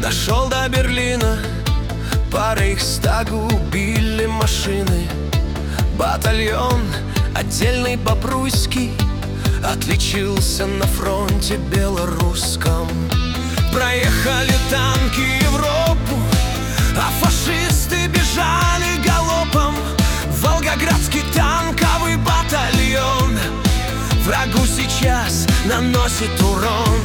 Дошел до Берлина, по Рейхстагу били машины. Батальон отдельный бобруйский отличился на фронте белорусском. Проехали танки Европу, а фашисты бежали галопом. Волгоградский танковый батальон врагу сейчас наносит урон.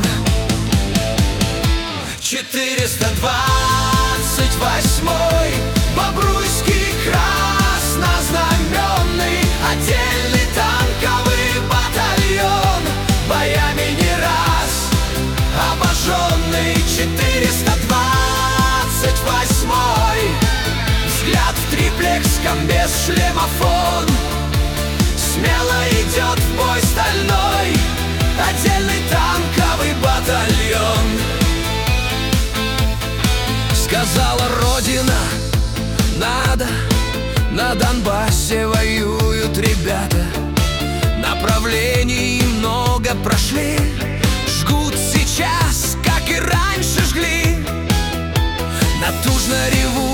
428-й Бобруйский краснознаменный отдельный танковый батальон, боями не раз обожженный. 428-й взгляд в триплекском без шлемофон, смело идет в бой стальной отдельный танковый батальон. Сказала Родина, надо, на Донбассе воюют ребята. Направлений много прошли, жгут сейчас, как и раньше жгли. Натужно ревут